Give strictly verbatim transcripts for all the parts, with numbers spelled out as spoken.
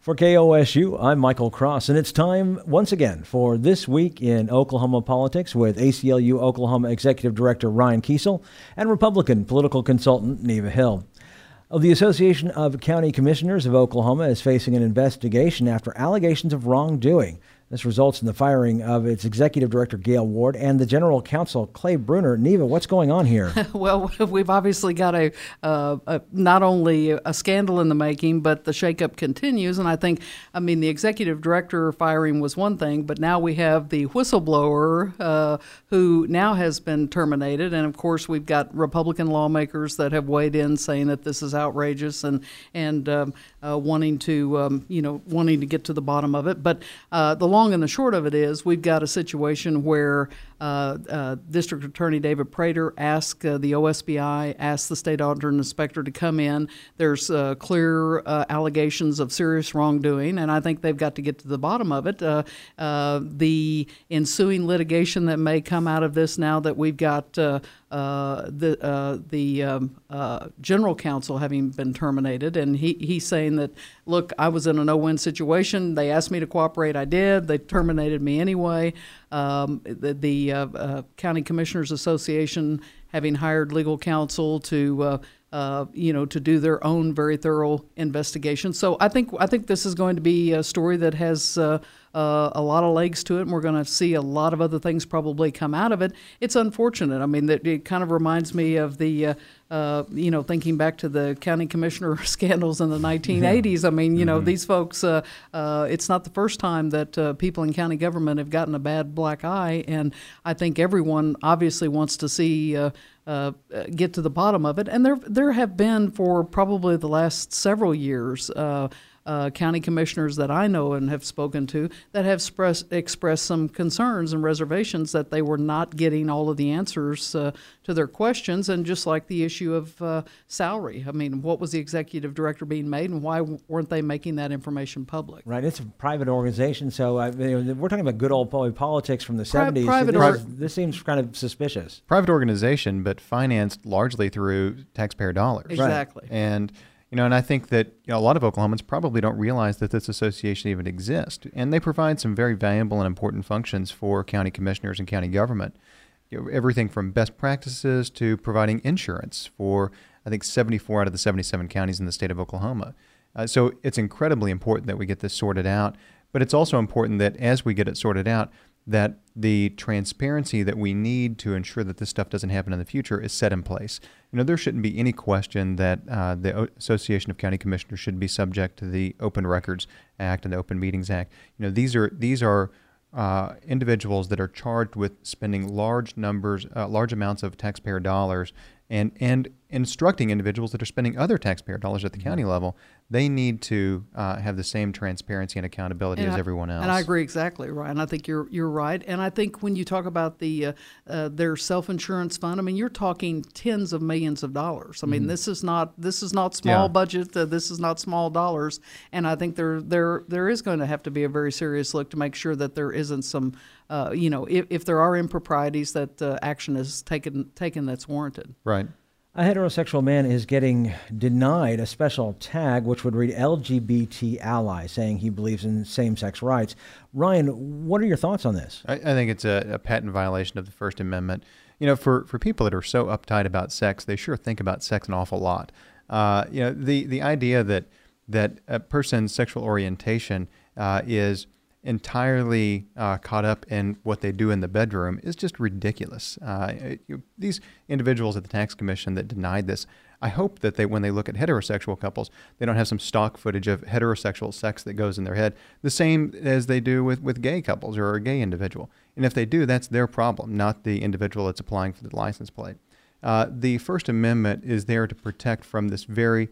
For K O S U, I'm Michael Cross, and it's time once again for This Week in Oklahoma Politics with A C L U Oklahoma Executive Director Ryan Kiesel and Republican political consultant Neva Hill. The Association of County Commissioners of Oklahoma is facing an investigation after allegations of wrongdoing. This results in the firing of its executive director, Gail Ward, and the general counsel, Clay Bruner. Neva, what's going on here? Well, we've obviously got a, uh, a not only a scandal in the making, but the shakeup continues. And I think, I mean, the executive director firing was one thing, but now we have the whistleblower uh, who now has been terminated. And of course, we've got Republican lawmakers that have weighed in saying that this is outrageous and and um, uh, wanting to, um, you know, wanting to get to the bottom of it. But uh, the long and the short of it is we've got a situation where uh, uh, District Attorney David Prater asked uh, the O S B I, asked the state auditor and inspector to come in. There's uh, clear uh, allegations of serious wrongdoing, and I think they've got to get to the bottom of it. Uh, uh, the ensuing litigation that may come out of this now that we've got uh, uh, the uh, the um, uh, general counsel having been terminated, and he, he's saying that, look, I was in a no-win situation. They asked me to cooperate. I did. They terminated me anyway. Um, the the uh, uh, County Commissioners Association having hired legal counsel to uh, uh, you know to do their own very thorough investigation. So I think I think this is going to be a story that has uh, uh, a lot of legs to it, and we're going to see a lot of other things probably come out of it. It's unfortunate. I mean, that it kind of reminds me of the uh, uh, you know thinking back to the county commissioner scandals in the nineteen eighties. I mean, you know, mm-hmm. these folks. Uh, uh, it's not the first time that uh, people in county government have gotten a bad black eye, and I think everyone obviously wants to see uh, uh, get to the bottom of it. And there, there have been for probably the last several years. Uh, Uh, county commissioners that I know and have spoken to that have express, expressed some concerns and reservations that they were not getting all of the answers uh, to their questions, and just like the issue of uh, salary. I mean, what was the executive director being made, and why weren't they making that information public? Right, it's a private organization, so I, we're talking about good old politics from the Pri- seventies. Private this, or- is, this seems kind of suspicious. Private organization, but financed largely through taxpayer dollars. Exactly. Right. And You know, and I think that you know, a lot of Oklahomans probably don't realize that this association even exists, and they provide some very valuable and important functions for county commissioners and county government. You know, everything from best practices to providing insurance for, I think, seventy-four out of the seventy-seven counties in the state of Oklahoma. Uh, so it's incredibly important that we get this sorted out, but it's also important that as we get it sorted out, that the transparency that we need to ensure that this stuff doesn't happen in the future is set in place. You know, there shouldn't be any question that uh, the Association of County Commissioners should be subject to the Open Records Act and the Open Meetings Act. You know, these are these are uh, individuals that are charged with spending large numbers, uh, large amounts of taxpayer dollars, and and instructing individuals that are spending other taxpayer dollars at the county level. They need to uh, have the same transparency and accountability and as I, everyone else. And I agree exactly, Ryan. I think you're you're right. And I think when you talk about the uh, uh, their self-insurance fund, I mean, you're talking tens of millions of dollars. I mean, mm-hmm. this is not this is not small yeah. budget. Uh, this is not small dollars. And I think there there there is going to have to be a very serious look to make sure that there isn't some, uh, you know, if, if there are improprieties, that uh, action is taken taken that's warranted. Right. A heterosexual man is getting denied a special tag which would read L G B T ally, saying he believes in same-sex rights. Ryan, what are your thoughts on this? I, I think it's a, a patent violation of the First Amendment. You know, for, for people that are so uptight about sex, they sure think about sex an awful lot. Uh, you know, the, the idea that that a person's sexual orientation uh, is entirely uh, caught up in what they do in the bedroom is just ridiculous. Uh, you, these individuals at the tax commission that denied this, I hope that they, when they look at heterosexual couples, they don't have some stock footage of heterosexual sex that goes in their head, the same as they do with, with gay couples or a gay individual. And if they do, that's their problem, not the individual that's applying for the license plate. Uh, the First Amendment is there to protect from this very,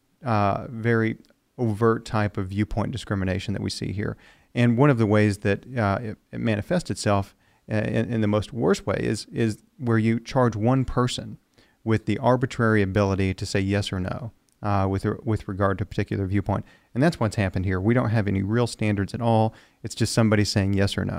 uh, very overt type of viewpoint discrimination that we see here. And one of the ways that uh, it, it manifests itself uh, in, in the most worst way is is where you charge one person with the arbitrary ability to say yes or no uh, with with regard to a particular viewpoint. And that's what's happened here. We don't have any real standards at all. It's just somebody saying yes or no.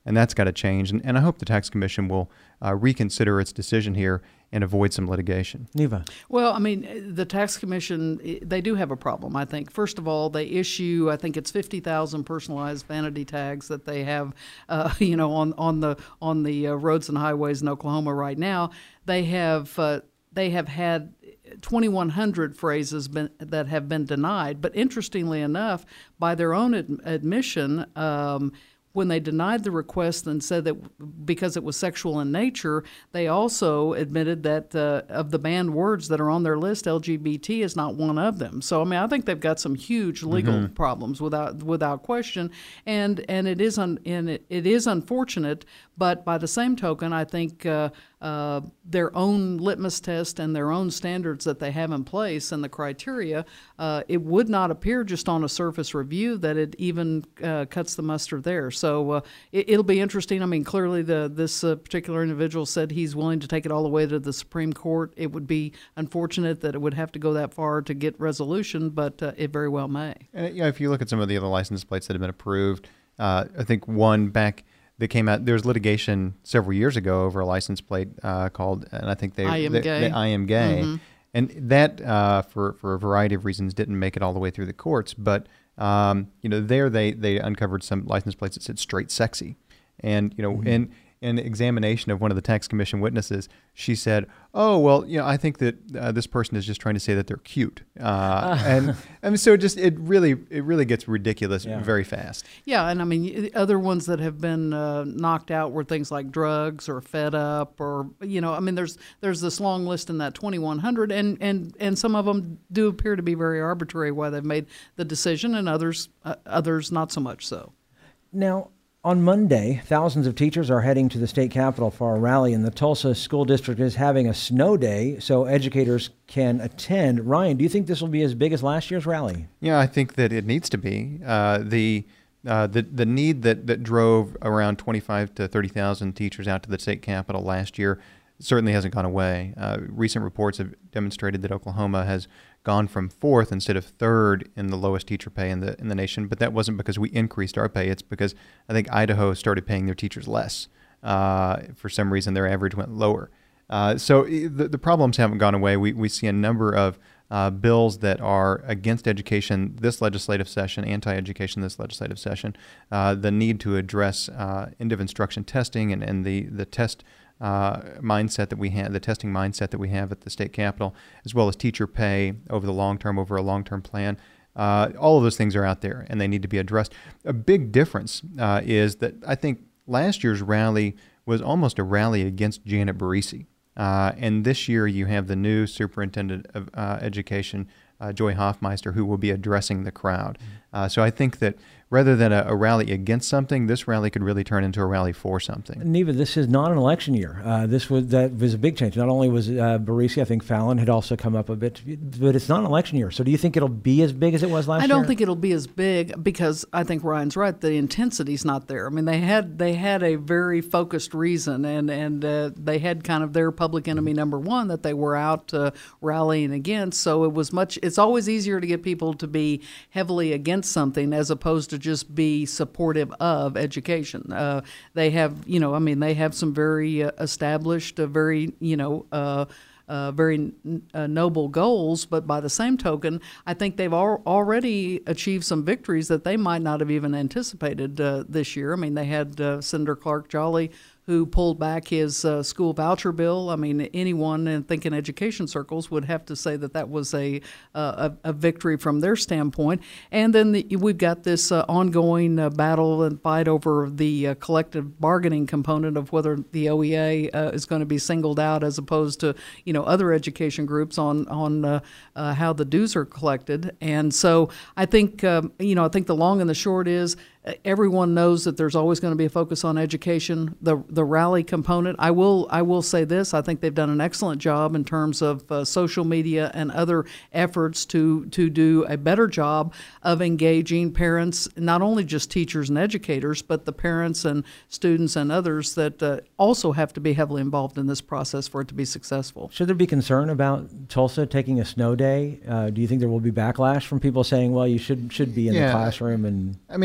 and that's got to change. And, and I hope the Tax Commission will uh, reconsider its decision here and avoid some litigation. Neva. Well, I mean, the Tax Commission, they do have a problem, I think. First of all, they issue, I think it's fifty thousand personalized vanity tags that they have, uh, you know, on, on the on the uh, roads and highways in Oklahoma right now. They have uh, they have had twenty-one hundred phrases been, that have been denied. But interestingly enough, by their own ad- admission, um, when they denied the request and said that because it was sexual in nature, they also admitted that uh, of the banned words that are on their list, L G B T is not one of them. So I mean, I think they've got some huge legal mm-hmm. problems without without question, and and it is un, and it, it is unfortunate. But by the same token, I think uh, uh, their own litmus test and their own standards that they have in place and the criteria, uh, it would not appear just on a surface review that it even uh, cuts the mustard there. So uh, it, it'll be interesting. I mean, clearly the this uh, particular individual said he's willing to take it all the way to the Supreme Court. It would be unfortunate that it would have to go that far to get resolution, but uh, it very well may. And, you know, if you look at some of the other license plates that have been approved, uh, I think one back that came out, there was litigation several years ago over a license plate uh, called, and I think they, I am they, gay. They, I am gay. Mm-hmm. And that, uh, for, for a variety of reasons, didn't make it all the way through the courts. But, um, you know, there they, they uncovered some license plates that said straight sexy. And, you know, mm-hmm. in, in examination of one of the Tax Commission witnesses, she said, oh, well, you know, I think that uh, this person is just trying to say that they're cute. Uh, and I mean, so it just, it really, it really gets ridiculous yeah. very fast. Yeah. And I mean, other ones that have been uh, knocked out were things like drugs or fed up or, you know, I mean, there's, there's this long list in that twenty-one hundred and, and, and some of them do appear to be very arbitrary why they've made the decision and others, uh, others not so much so. Now, on Monday, thousands of teachers are heading to the state capitol for a rally, and the Tulsa School District is having a snow day so educators can attend. Ryan, do you think this will be as big as last year's rally? Yeah, I think that it needs to be. Uh, the uh, the the need that, that drove around twenty-five to thirty thousand teachers out to the state capitol last year certainly hasn't gone away. Uh, recent reports have demonstrated that Oklahoma has gone from fourth instead of third in the lowest teacher pay in the in the nation, but that wasn't because we increased our pay. It's because I think Idaho started paying their teachers less. Uh, for some reason, their average went lower. Uh, so the, the problems haven't gone away. We we see a number of uh, bills that are against education this legislative session, anti-education this legislative session. Uh, the need to address uh, end of instruction testing and, and the, the test Uh, mindset that we have, the testing mindset that we have at the state capitol, as well as teacher pay over the long term, over a long-term plan. Uh, all of those things are out there, and they need to be addressed. A big difference uh, is that I think last year's rally was almost a rally against Janet Barisi. Uh, and this year you have the new superintendent of uh, education, uh, Joy Hoffmeister, who will be addressing the crowd. Uh, so I think that rather than a, a rally against something, this rally could really turn into a rally for something. Neva, this is not an election year. Uh, this was that was a big change. Not only was uh, Barisi, I think Fallon had also come up a bit, but it's not an election year. So do you think it'll be as big as it was last year? I don't year? think it'll be as big because I think Ryan's right. The intensity's not there. I mean, they had they had a very focused reason, and and uh, they had kind of their public enemy number one that they were out uh, rallying against. So it was much. It's always easier to get people to be heavily against something as opposed to just be supportive of education. Uh, they have, you know, I mean, they have some very uh, established, uh, very, you know, uh, uh, very uh, noble goals, but by the same token, I think they've al- already achieved some victories that they might not have even anticipated uh, this year. I mean, they had uh, Senator Clark Jolly, who pulled back his uh, school voucher bill. I mean, anyone in thinking education circles would have to say that that was a uh, a, a victory from their standpoint. And then the, we've got this uh, ongoing uh, battle and fight over the uh, collective bargaining component of whether the O E A uh, is going to be singled out as opposed to, you know, other education groups on on uh, uh, how the dues are collected. And so I think um, you know I think the long and the short is, everyone knows that there's always going to be a focus on education. The the rally component, I will I will say this, I think they've done an excellent job in terms of uh, social media and other efforts to to do a better job of engaging parents, not only just teachers and educators, but the parents and students and others that uh, also have to be heavily involved in this process for it to be successful. Should there be concern about Tulsa taking a snow day? Uh, do you think there will be backlash from people saying, well, you should should be in yeah, the classroom? And I mean, I think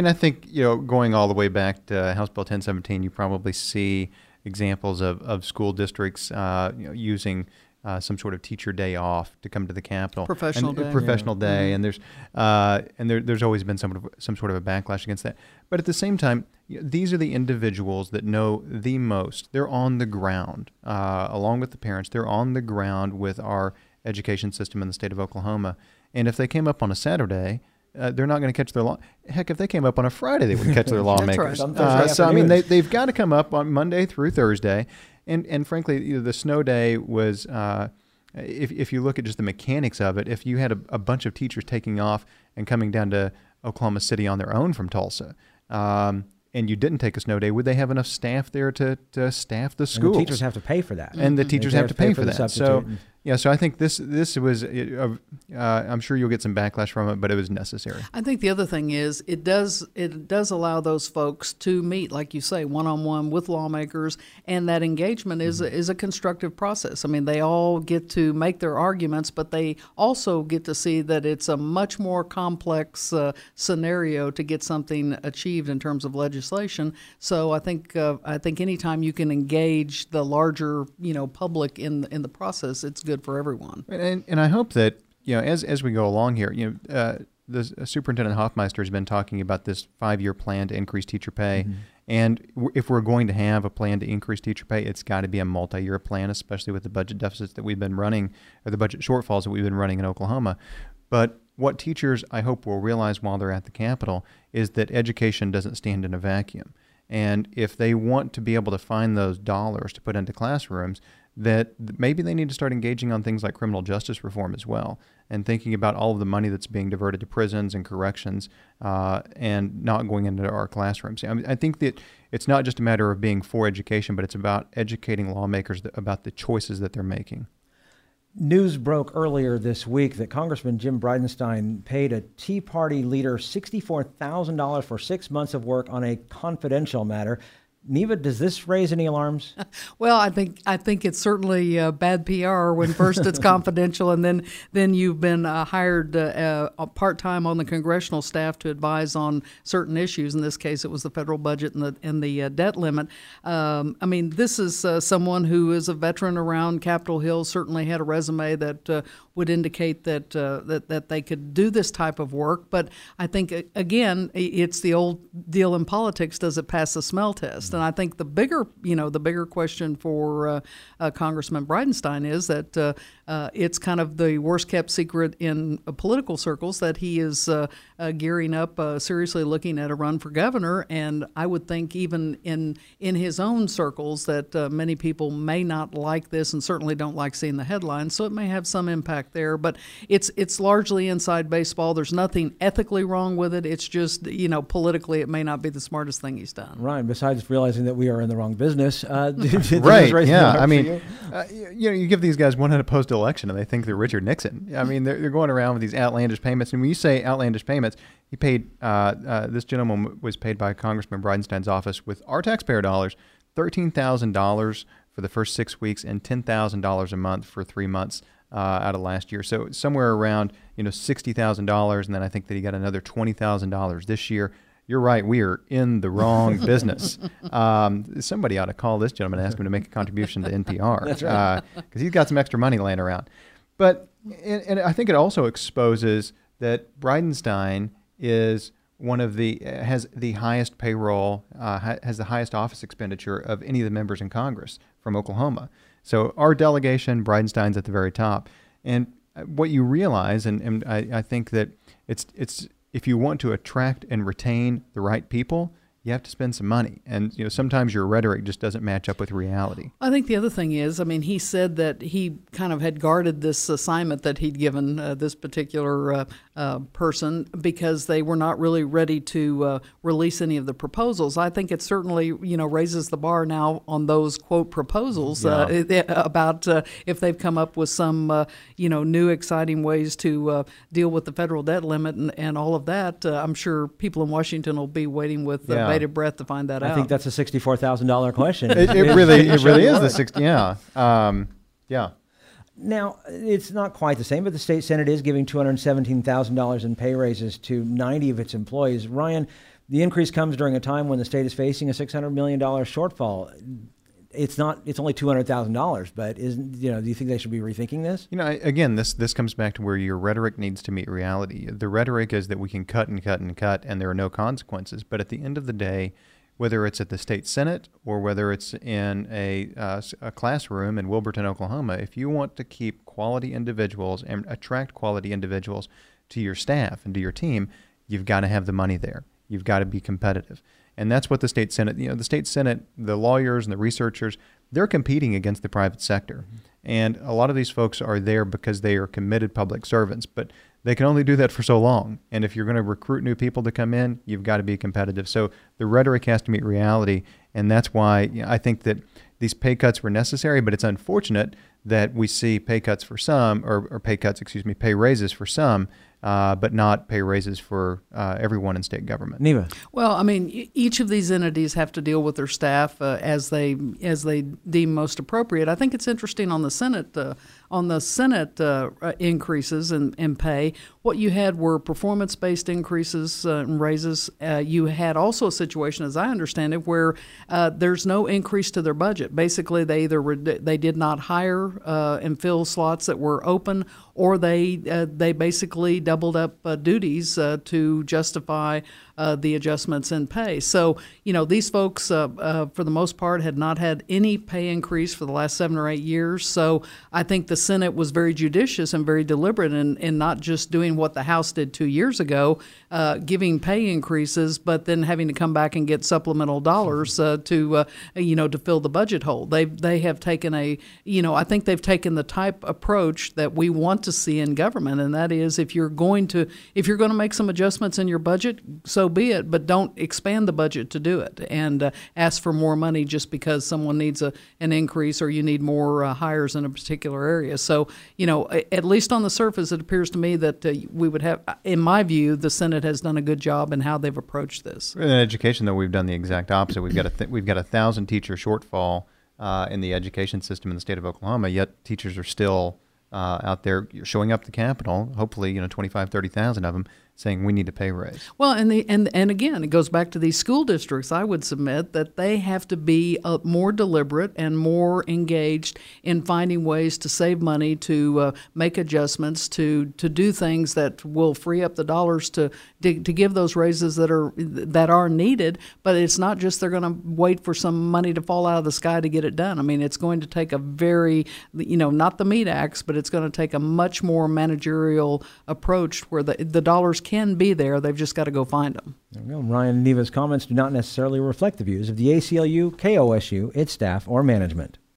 you know, going all the way back to House Bill ten seventeen, you probably see examples of, of school districts uh, you know, using uh, some sort of teacher day off to come to the Capitol. Professional and, day. Professional yeah. day. Mm-hmm. And there's uh, and there, there's always been some, some sort of a backlash against that. But at the same time, these are the individuals that know the most. They're on the ground, uh, along with the parents. They're on the ground with our education system in the state of Oklahoma. And if they came up on a Saturday, uh, they're not going to catch their law. Heck, if they came up on a Friday, they would catch their lawmakers. Right. Uh, so, I mean, they, they've got to come up on Monday through Thursday. And and frankly, you know, the snow day was, uh, if if you look at just the mechanics of it, if you had a, a bunch of teachers taking off and coming down to Oklahoma City on their own from Tulsa, um, and you didn't take a snow day, would they have enough staff there to, to staff the schools? And the teachers have to pay for that. And the teachers They have to pay, for the that. So, substitute. yeah, so I think this this was, uh, uh, I'm sure you'll get some backlash from it, but it was necessary. I think the other thing is it does it does allow those folks to meet, like you say, one-on-one with lawmakers, and that engagement is a, is a constructive process. I mean, they all get to make their arguments, but they also get to see that it's a much more complex uh, scenario to get something achieved in terms of legislation. So I think uh, I think anytime you can engage the larger you know public in in the process, it's good for everyone. And, and I hope that, you know, as as we go along here, you know, uh, the uh, Superintendent Hoffmeister has been talking about this five-year plan to increase teacher pay. Mm-hmm. And w- if we're going to have a plan to increase teacher pay, it's got to be a multi-year plan, especially with the budget deficits that we've been running, or the budget shortfalls that we've been running in Oklahoma. But what teachers, I hope, will realize while they're at the Capitol is that education doesn't stand in a vacuum. And if they want to be able to find those dollars to put into classrooms, that maybe they need to start engaging on things like criminal justice reform as well, and thinking about all of the money that's being diverted to prisons and corrections uh, and not going into our classrooms. I mean, I think that it's not just a matter of being for education, but it's about educating lawmakers th- about the choices that they're making. News broke earlier this week that Congressman Jim Bridenstine paid a Tea Party leader sixty-four thousand dollars for six months of work on a confidential matter. Neva, does this raise any alarms? Well, I think I think it's certainly uh, bad P R when first it's confidential and then then you've been uh, hired uh, uh, part time on the congressional staff to advise on certain issues. In this case, it was the federal budget and the and the uh, debt limit. Um, I mean, this is uh, someone who is a veteran around Capitol Hill. Certainly had a resume that uh, would indicate that uh, that that they could do this type of work. But I think again, it's the old deal in politics: does it pass the smell test? And I think the bigger, you know, the bigger question for uh, uh, Congressman Bridenstine is that uh, uh, it's kind of the worst kept secret in uh, political circles that he is uh, uh, gearing up, uh, seriously looking at a run for governor. And I would think even in in his own circles that uh, many people may not like this and certainly don't like seeing the headlines. So it may have some impact there. But it's it's largely inside baseball. There's nothing ethically wrong with it. It's just, you know, politically it may not be the smartest thing he's done. Right. Besides realizing that we are in the wrong business. Uh, right. Yeah. I mean, you? Uh, you know, you give these guys one unopposed election and they think they're Richard Nixon. I mean, they're, they're going around with these outlandish payments. And when you say outlandish payments, he paid, uh, uh, this gentleman was paid by Congressman Bridenstine's office with our taxpayer dollars, thirteen thousand dollars for the first six weeks and ten thousand dollars a month for three months uh, out of last year. So somewhere around, you know, sixty thousand dollars. And then I think that he got another twenty thousand dollars this year. You're right. We are in the wrong business. Um, somebody ought to call this gentleman and ask him to make a contribution to N P R. That's right. Because uh, he's got some extra money laying around. But and, and I think it also exposes that Bridenstine is one of the has the highest payroll, uh, has the highest office expenditure of any of the members in Congress from Oklahoma. So our delegation, Bridenstine's at the very top. And what you realize, and, and I, I think that it's it's. if you want to attract and retain the right people, you have to spend some money. And, you know, sometimes your rhetoric just doesn't match up with reality. I think the other thing is, I mean, he said that he kind of had guarded this assignment that he'd given uh, this particular uh, uh, person because they were not really ready to uh, release any of the proposals. I think it certainly, you know, raises the bar now on those, quote, proposals uh, yeah. about uh, if they've come up with some, uh, you know, new exciting ways to uh, deal with the federal debt limit and, and all of that. Uh, I'm sure people in Washington will be waiting with uh, yeah. bated breath to find that I out. I think that's a sixty-four thousand dollars question. it, it really, it really is the sixty. Yeah, um, yeah. Now, it's not quite the same, but the state Senate is giving two hundred seventeen thousand dollars in pay raises to ninety of its employees. Ryan, the increase comes during a time when the state is facing a six hundred million dollars shortfall. It's not. It's only two hundred thousand dollars, but isn't you know? Do you think they should be rethinking this? You know, again, this this comes back to where your rhetoric needs to meet reality. The rhetoric is that we can cut and cut and cut, and there are no consequences. But at the end of the day, whether it's at the state Senate or whether it's in a uh, a classroom in Wilburton, Oklahoma, if you want to keep quality individuals and attract quality individuals to your staff and to your team, you've got to have the money there. You've got to be competitive. And that's what the state Senate, you know, the state Senate, the lawyers and the researchers, they're competing against the private sector. Mm-hmm. And a lot of these folks are there because they are committed public servants, but they can only do that for so long. And if you're going to recruit new people to come in, you've got to be competitive. So the rhetoric has to meet reality. And that's why you know, I think that these pay cuts were necessary, but it's unfortunate that we see pay cuts for some, or, or pay cuts, excuse me, pay raises for some, uh, but not pay raises for uh, everyone in state government. Neva. Well, I mean, e- each of these entities have to deal with their staff uh, as they as they deem most appropriate. I think it's interesting on the Senate uh, on the Senate uh, increases in, in pay. What you had were performance-based increases uh, and raises. Uh, you had also a situation, as I understand it, where uh, there's no increase to their budget. Basically, they either re- they did not hire uh, and fill slots that were open, or they uh, they basically doubled up uh, duties uh, to justify uh, the adjustments in pay. So, you know, these folks, uh, uh, for the most part, had not had any pay increase for the last seven or eight years. So I think the Senate was very judicious and very deliberate in, in not just doing what the House did two years ago, uh, giving pay increases, but then having to come back and get supplemental dollars uh, to, uh, you know, to fill the budget hole. They they have taken a, you know, I think they've taken the type approach that we want to see in government, and that is if you're going to if you're going to make some adjustments in your budget, so be it, but don't expand the budget to do it and uh, ask for more money just because someone needs a an increase or you need more uh, hires in a particular area. So, you know, at least on the surface, it appears to me that uh, we would have, in my view, the Senate has done a good job in how they've approached this. In education, though, we've done the exact opposite. We've got a th- we've got a thousand teacher shortfall uh, in the education system in the state of Oklahoma, yet teachers are still uh, out there showing up at the Capitol, hopefully, you know, twenty-five, thirty thousand of them, saying we need a pay raise. Well, and the and and again, it goes back to these school districts. I would submit that they have to be uh, more deliberate and more engaged in finding ways to save money, to uh, make adjustments, to to do things that will free up the dollars to, to to give those raises that are that are needed. But it's not just they're going to wait for some money to fall out of the sky to get it done. I mean, it's going to take a very, you know, not the meat axe, but it's going to take a much more managerial approach where the the dollars can be there. They've just got to go find them. There we go. Ryan and Neva's comments do not necessarily reflect the views of the A C L U, K O S U, its staff, or management.